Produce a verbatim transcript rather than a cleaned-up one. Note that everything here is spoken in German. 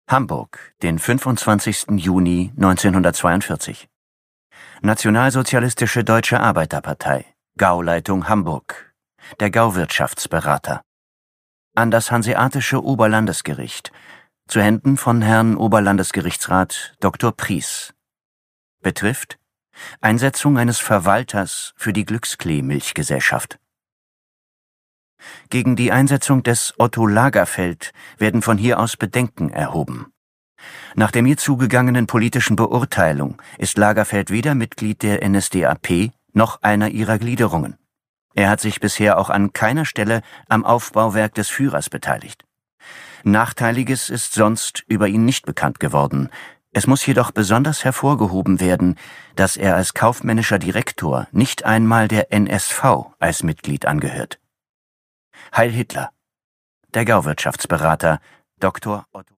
Hamburg, den fünfundzwanzigsten Juni neunzehnhundertzweiundvierzig. Nationalsozialistische Deutsche Arbeiterpartei, Gauleitung Hamburg. Der Gauwirtschaftsberater. An das Hanseatische Oberlandesgericht, zu Händen von Herrn Oberlandesgerichtsrat Doktor Pries. Betrifft Einsetzung eines Verwalters für die Glücksklee-Milchgesellschaft. Gegen die Einsetzung des Otto Lagerfeld werden von hier aus Bedenken erhoben. Nach der mir zugegangenen politischen Beurteilung ist Lagerfeld weder Mitglied der N S D A P noch einer ihrer Gliederungen. Er hat sich bisher auch an keiner Stelle am Aufbauwerk des Führers beteiligt. Nachteiliges ist sonst über ihn nicht bekannt geworden. Es muss jedoch besonders hervorgehoben werden, dass er als kaufmännischer Direktor nicht einmal der N S V als Mitglied angehört. Heil Hitler. Der Gauwirtschaftsberater Doktor Otto